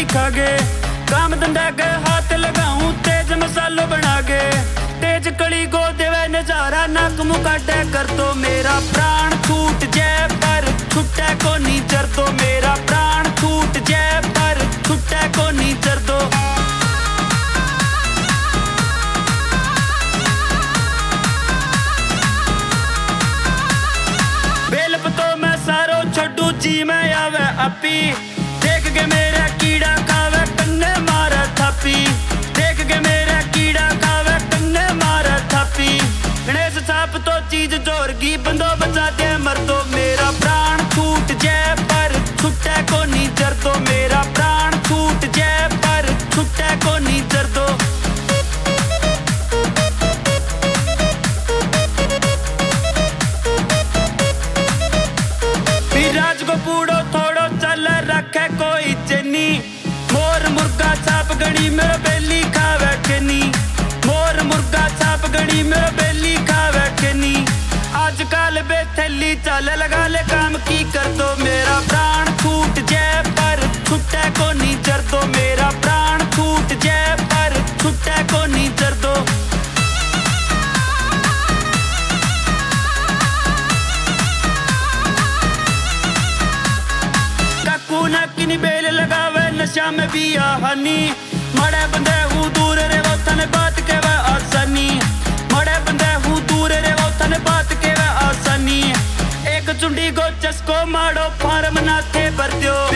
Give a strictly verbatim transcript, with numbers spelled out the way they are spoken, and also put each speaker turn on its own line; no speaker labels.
खागे। काम धंधा के हाथ लगाऊं तेज मसालो बना गे। तेज कड़ी को देवे नजारा नाक मुकाटे कर दो। मेरा प्राण छूट जाए पर छुट्टे को नीचर दो। मेरा प्राण छूट जाए पर छुट्टे को नीचर दो। बेलप तो मैं सारो छोड़ू जी मैं आवे अपी। देख के मेरा कीड़ा खावे कन्ने मारे थापी। देख के मेरा कीड़ा खावे कन्ने मारे थापी। गणेश छाप तो चीज जोरगी बंदो बचा दे मर दो। मेरा प्राण छूट जाए पर छुट्टे को नीचर दो। मेरा प्राण छूट जाए पर छुट्टे को नीचर दो। राज को पूड़ो थोड़ो चल रखे कोई चनी। मोर मुर्गा छाप गणी मेरा बेली खावे खनी। मोर मुर्गा छाप गणी मेरा बेली खावे खनी। आजकल बेथली चल लगा ले काम की कर दो। मेरा प्राण छूट जाए पर छुट्टे को नीचर दो। मेरा प्राण छूट जाए पर छुट्टे को नीचर दो। किनी बेल लगावे नशा में भी आहानी। मड़े बंदे हूँ दूर रे वो तने बात के वे आसानी। मड़े बंदे हूँ दूर रे वो तने बात के वे आसानी। एक चुंडी को चस्को मारो फार्म नाथे भर दो।